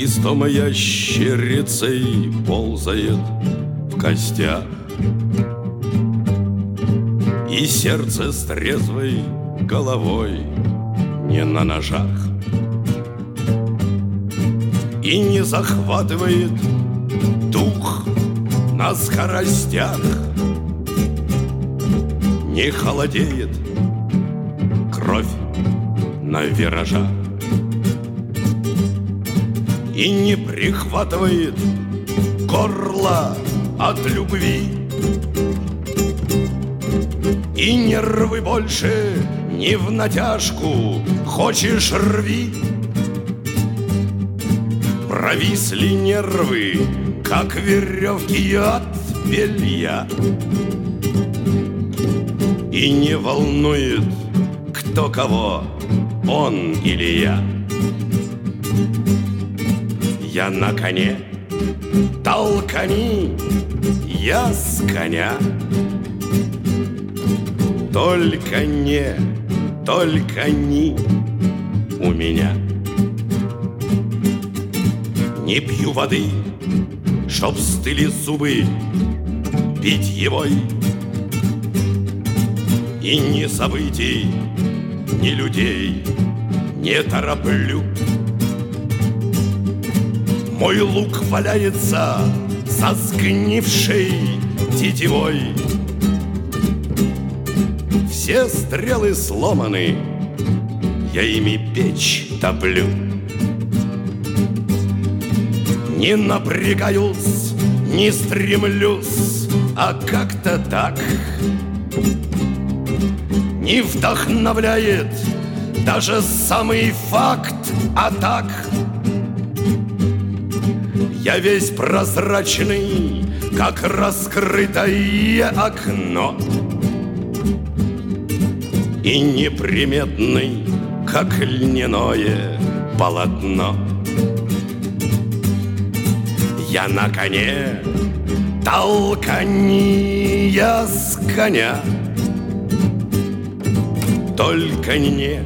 Листом ящерицей ползает в костях, и сердце с трезвой головой не на ножах, и не захватывает дух на скоростях, не холодеет кровь на виражах, и не прихватывает горло от любви, и нервы больше не в натяжку, хочешь рви. Провисли нервы, как веревки от белья, и не волнует, кто кого, он или я. Я на коне, толкани, я с коня. Только не у меня. Не пью воды, чтоб стыли зубы питьевой, и ни событий, ни людей не тороплю. Мой лук валяется со сгнившей тетивой, все стрелы сломаны, я ими печь топлю. Не напрягаюсь, не стремлюсь, а как-то так. Не вдохновляет даже самый факт атак. Я весь прозрачный, как раскрытое окно, и неприметный, как льняное полотно. Я на коне, толкани, я с коня. Только не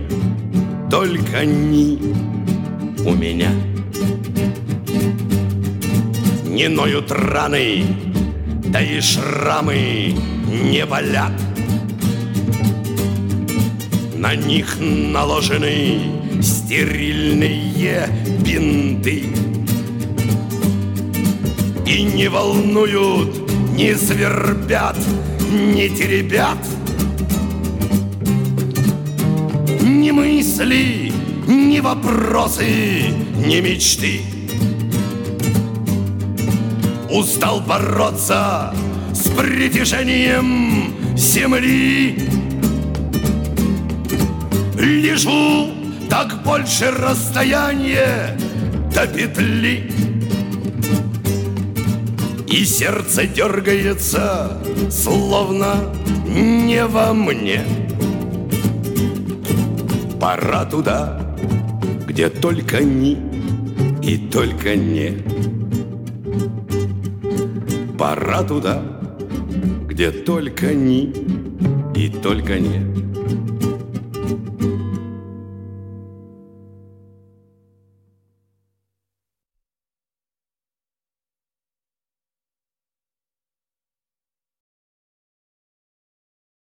у меня. Не ноют раны, да и шрамы не болят. На них наложены стерильные бинты, и не волнуют, не свербят, не теребят. Ни мысли, ни вопросы, ни мечты. Устал бороться с притяжением земли. Лежу, так больше расстояние до петли, и сердце дергается, словно не во мне. Пора туда, где только ни и только не. Пора туда, где только ни и только не.